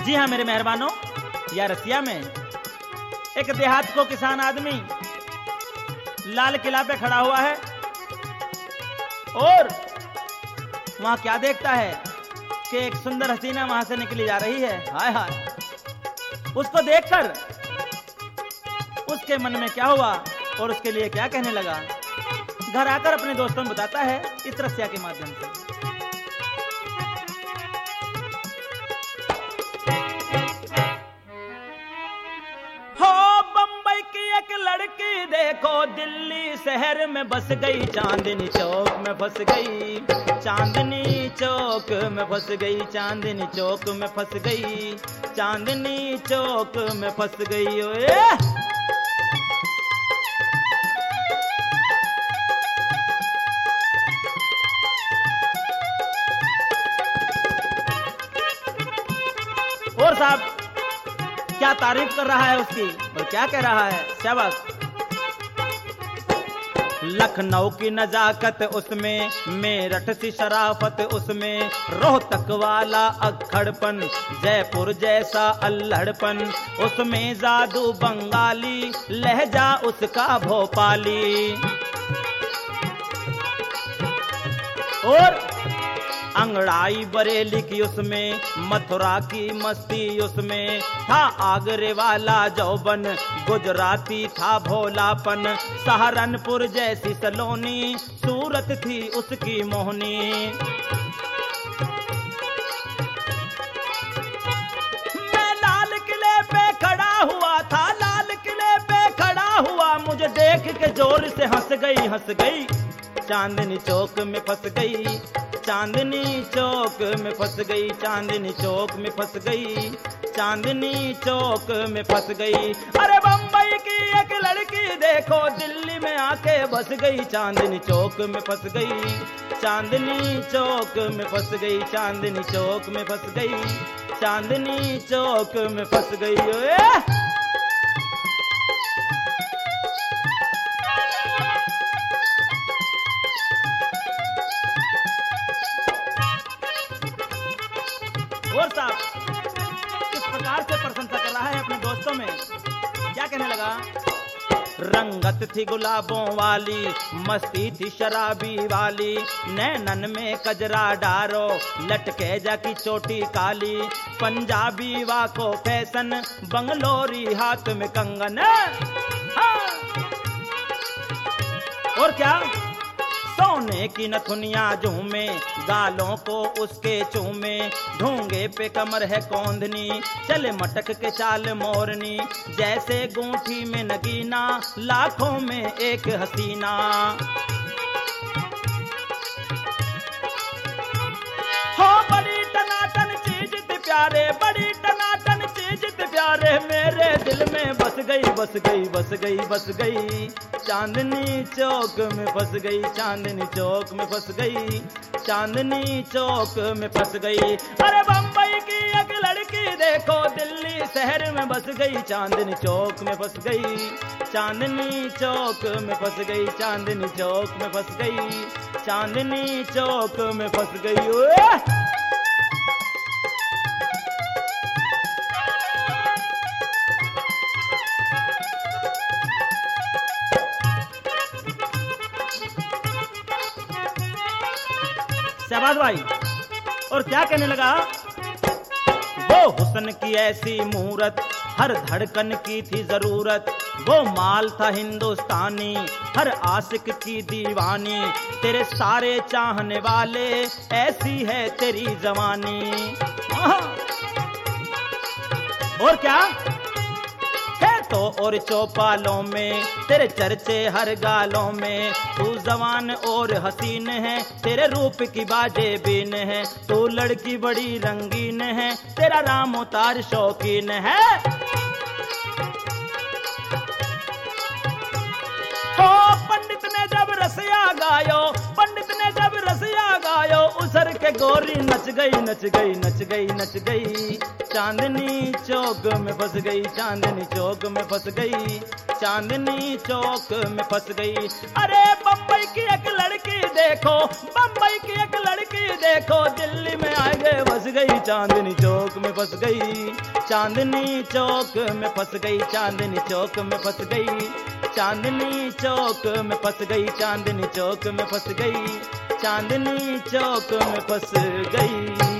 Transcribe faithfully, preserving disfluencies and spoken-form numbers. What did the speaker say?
जी हाँ मेरे मेहरबानों, या रसिया में एक देहात को किसान आदमी लाल किला पे खड़ा हुआ है और वहां क्या देखता है कि एक सुंदर हसीना वहां से निकली जा रही है। हाय हाय, उसको देखकर उसके मन में क्या हुआ और उसके लिए क्या कहने लगा, घर आकर अपने दोस्तों को बताता है इस रसिया के माध्यम से। लड़की देखो दिल्ली शहर में बस गई, चांदनी चौक में फंस गई, चांदनी चौक में फंस गई, चांदनी चौक में फंस गई, चांदनी चौक में फंस गई। ओए और साहब क्या तारीफ कर रहा है उसकी और क्या कह रहा है, शाबाश। लखनऊ की नजाकत उसमें, मेरठ सी शराफत उसमें, रोहतक वाला अक्खड़पन, जयपुर जैसा अल्हड़पन उसमें, जादू बंगाली लहजा उसका भोपाली, और अंगड़ाई बरेली की उसमें, मथुरा की मस्ती उसमें, था आगरे वाला जौबन, गुजराती था भोलापन, सहारनपुर जैसी सलोनी सूरत थी उसकी मोहनी। मैं लाल किले पे खड़ा हुआ था, लाल किले पे खड़ा हुआ, मुझे देख के जोर से हंस गई, हंस गई, चांदनी चौक में फंस गई, चांदनी चौक में फंस गई, चांदनी चौक में फंस गई, चांदनी चौक में फंस गई। अरे बम्बई की एक लड़की देखो दिल्ली में आके बस गई, चांदनी चौक में फंस गई, चांदनी चौक में फंस गई, चांदनी चौक में फंस गई, चांदनी चौक में फंस गई। ओए और साहब किस प्रकार से प्रशंसा कर रहा है अपने दोस्तों में, क्या कहने लगा, रंगत थी गुलाबों वाली, मस्ती थी शराबी वाली, नैनन में कजरा डारो, लटके जा की चोटी काली, पंजाबी वाको फैशन, बंगलोरी हाथ में कंगन, हाँ। और क्या, सोने की नथुनिया झूमे, गालों को उसके चूमे, ढोंगे पे कमर है कौंधनी, चले मटक के चाल मोरनी, जैसे गूंठी में नगीना, लाखों में एक हसीना। हो बड़ी टनाटन चीज थी प्यारे, बड़ी टनाटन चीज थी प्यारे, मेरे दिल में बस गई, बस गई, बस गई, बस गई, चांदनी चौक में फंस गई, चांदनी चौक में फंस गई, चांदनी चौक में फंस गई। अरे बम्बई की एक लड़की देखो दिल्ली शहर में बस गई, चांदनी चौक में फंस गई, चांदनी चौक में फंस गई, चांदनी चौक में फंस गई, चांदनी चौक में फंस गई। ओए शाबाश भाई, और क्या कहने लगा, वो हुस्न की ऐसी मूरत, हर धड़कन की थी जरूरत, वो माल था हिंदुस्तानी, हर आशिक की दीवानी, तेरे सारे चाहने वाले, ऐसी है तेरी जवानी। और क्या, तो और चौपालों में तेरे चर्चे हर गालों में, तू जवान और हसीन है, तेरे रूप की बाजे बीन है, तू लड़की बड़ी रंगीन है, तेरा राम उतार शौकीन है। हो पंडित ने जब रसिया गायो, पंडित ने जब रसिया गायो, उसर के गोरी नच गई, नच गई, नच गई, नच गई, चांदनी चौक में फंस गई, चांदनी चौक में फंस गई, चांदनी चौक में फंस गई। अरे बम्बई की एक लड़की देखो, बम्बई की एक लड़की देखो, दिल्ली में आगे बस गई, चांदनी चौक में फंस गई, चांदनी चौक में फंस गई, चांदनी चौक में फंस गई, चांदनी चौक में फंस गई, चांदनी चौक में फंस गई, चांदनी चौक में फंस गई।